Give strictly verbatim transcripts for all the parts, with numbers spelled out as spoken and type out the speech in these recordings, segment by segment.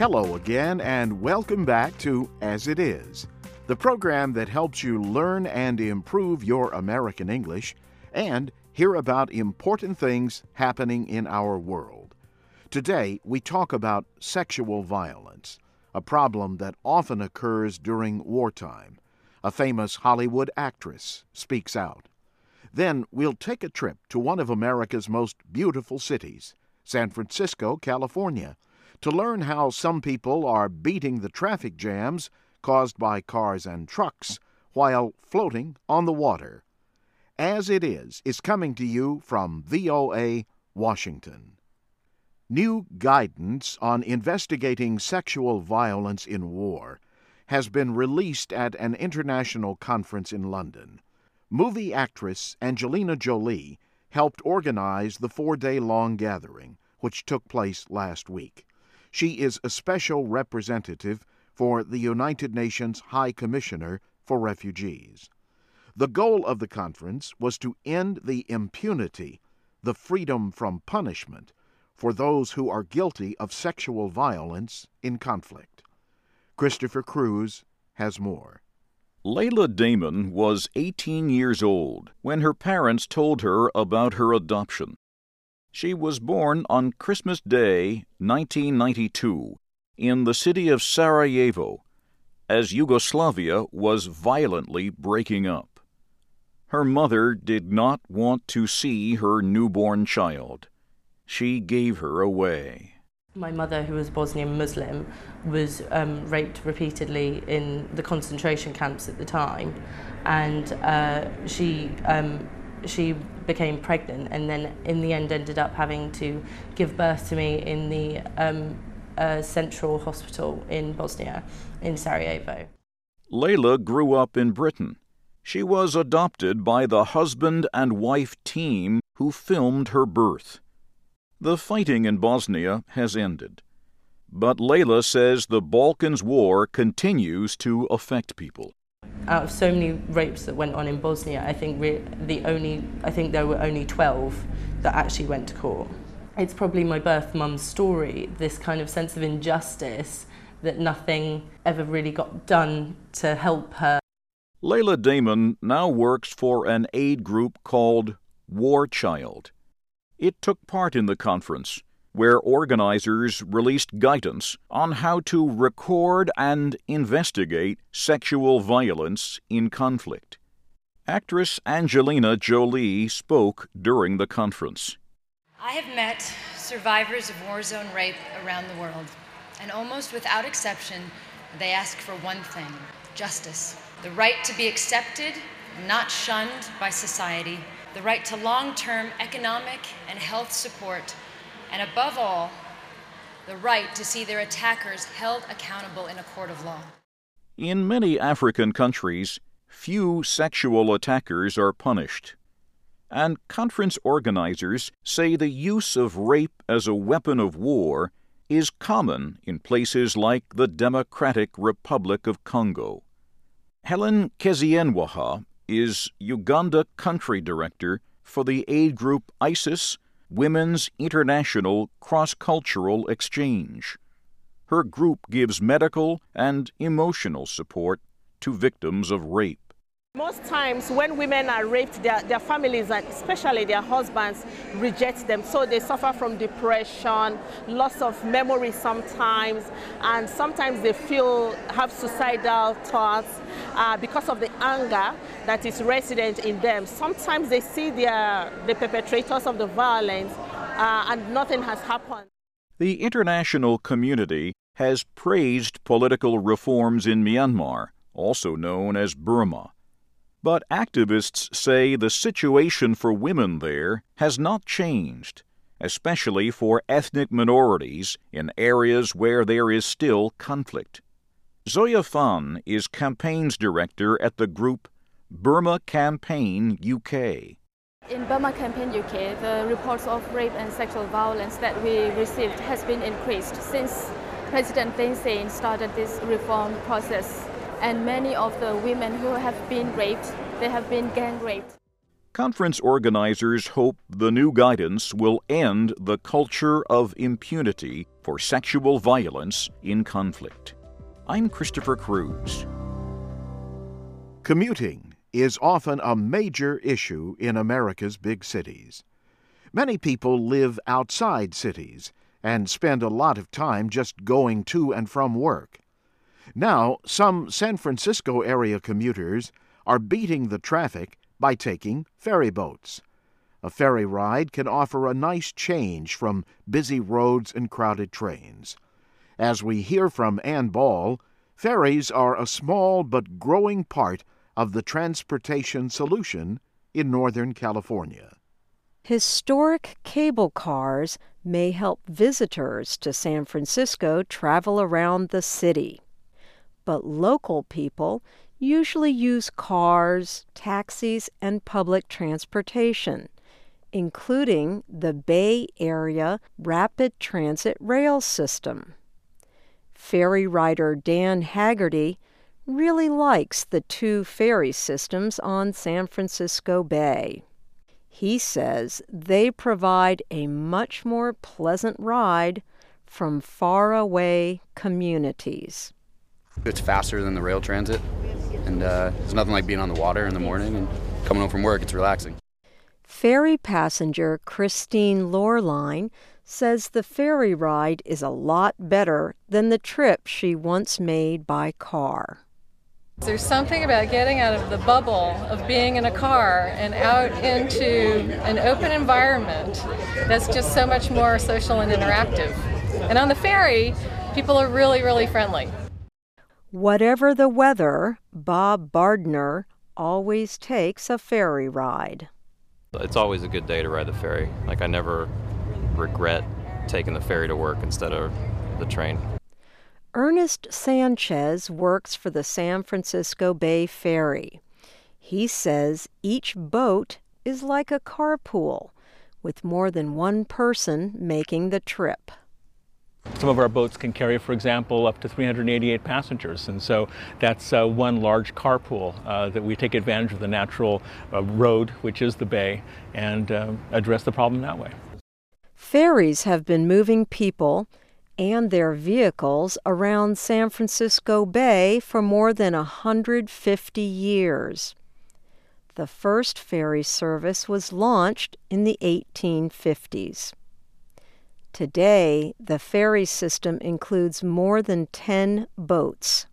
Hello again, and welcome back to As It Is, the program that helps you learn and improve your American English and hear about important things happening in our world. Today, we talk about sexual violence, a problem that often occurs during wartime. A famous Hollywood actress speaks out. Then we'll take a trip to one of America's most beautiful cities, San Francisco, California, to learn how some people are beating the traffic jams caused by cars and trucks while floating on the water. As It Is is coming to you from V O A, Washington. New guidance on investigating sexual violence in war has been released at an international conference in London. Movie actress Angelina Jolie helped organize the four-day-long gathering, which took place last week. She is a special representative for the United Nations High Commissioner for Refugees. The goal of the conference was to end the impunity, the freedom from punishment, for those who are guilty of sexual violence in conflict. Christopher Cruz has more. Layla Damon was eighteen years old when her parents told her about her adoption. She was born on Christmas Day, nineteen ninety-two, in the city of Sarajevo, as Yugoslavia was violently breaking up. Her mother did not want to see her newborn child. She gave her away. My mother, who was Bosnian Muslim, was um, raped repeatedly in the concentration camps at the time, and uh, she um, she became pregnant, and then in the end ended up having to give birth to me in the um, uh, central hospital in Bosnia, in Sarajevo. Layla grew up in Britain. She was adopted by the husband and wife team who filmed her birth. The fighting in Bosnia has ended, but Layla says the Balkans War continues to affect people. Out of so many rapes that went on in Bosnia, I think re- the only I think there were only twelve that actually went to court. It's probably my birth mum's story, this kind of sense of injustice that nothing ever really got done to help her. Layla Damon now works for an aid group called War Child. It took part in the conference, where organizers released guidance on how to record and investigate sexual violence in conflict. Actress Angelina Jolie spoke during the conference. I have met survivors of war zone rape around the world, and almost without exception, they ask for one thing: justice. The right to be accepted, not shunned by society, the right to long-term economic and health support, and above all, the right to see their attackers held accountable in a court of law. In many African countries, few sexual attackers are punished. And conference organizers say the use of rape as a weapon of war is common in places like the Democratic Republic of Congo. Helen Kezienwaha is Uganda Country Director for the aid group ISIS Women's International Cross-Cultural Exchange. Her group gives medical and emotional support to victims of rape. Most times when women are raped, their, their families, and especially their husbands, reject them. So they suffer from depression, loss of memory sometimes, and sometimes they feel, have suicidal thoughts uh, because of the anger that is resident in them. Sometimes they see their, the perpetrators of the violence uh, and nothing has happened. The international community has praised political reforms in Myanmar, also known as Burma. But activists say the situation for women there has not changed, especially for ethnic minorities in areas where there is still conflict. Zoya Fan is campaigns director at the group Burma Campaign U K. In Burma Campaign U K, the reports of rape and sexual violence that we received has been increased since President Thein Sein started this reform process. And many of the women who have been raped, they have been gang raped. Conference organizers hope the new guidance will end the culture of impunity for sexual violence in conflict. I'm Christopher Cruz. Commuting is often a major issue in America's big cities. Many people live outside cities and spend a lot of time just going to and from work. Now, some San Francisco area commuters are beating the traffic by taking ferry boats. A ferry ride can offer a nice change from busy roads and crowded trains. As we hear from Ann Ball, ferries are a small but growing part of the transportation solution in Northern California. Historic cable cars may help visitors to San Francisco travel around the city. But local people usually use cars, taxis, and public transportation, including the Bay Area Rapid Transit Rail System. Ferry rider Dan Haggerty really likes the two ferry systems on San Francisco Bay. He says they provide a much more pleasant ride from faraway communities. It's faster than the rail transit, and uh, it's nothing like being on the water in the morning and coming home from work. It's relaxing. Ferry passenger Christine Lohrlein says the ferry ride is a lot better than the trip she once made by car. There's something about getting out of the bubble of being in a car and out into an open environment that's just so much more social and interactive. And on the ferry, people are really, really friendly. Whatever the weather, Bob Bardner always takes a ferry ride. It's always a good day to ride the ferry. Like, I never regret taking the ferry to work instead of the train. Ernest Sanchez works for the San Francisco Bay Ferry. He says each boat is like a carpool, with more than one person making the trip. Some of our boats can carry, for example, up to three hundred eighty-eight passengers, and so that's uh, one large carpool uh, that we take advantage of the natural uh, road, which is the bay, and uh, address the problem that way. Ferries have been moving people and their vehicles around San Francisco Bay for more than one hundred fifty years. The first ferry service was launched in the eighteen fifties. Today, the ferry system includes more than ten boats.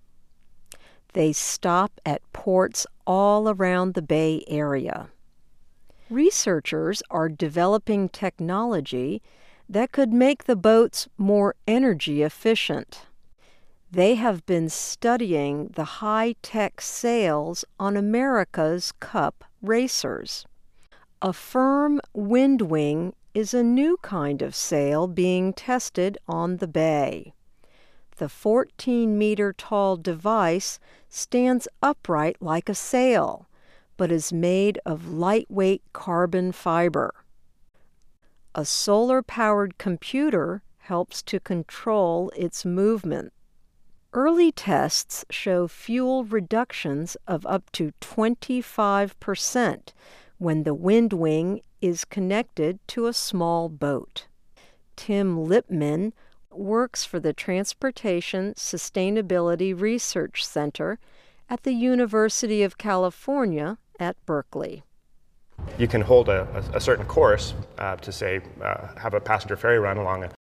They stop at ports all around the Bay Area. Researchers are developing technology that could make the boats more energy efficient. They have been studying the high-tech sails on America's Cup racers. A firm wind wing is a new kind of sail being tested on the bay. The fourteen-meter-tall device stands upright like a sail, but is made of lightweight carbon fiber. A solar-powered computer helps to control its movement. Early tests show fuel reductions of up to twenty-five percent when the wind wing is connected to a small boat. Tim Lipman works for the Transportation Sustainability Research Center at the University of California at Berkeley. You can hold a, a, a certain course uh, to, say, uh, have a passenger ferry run along a,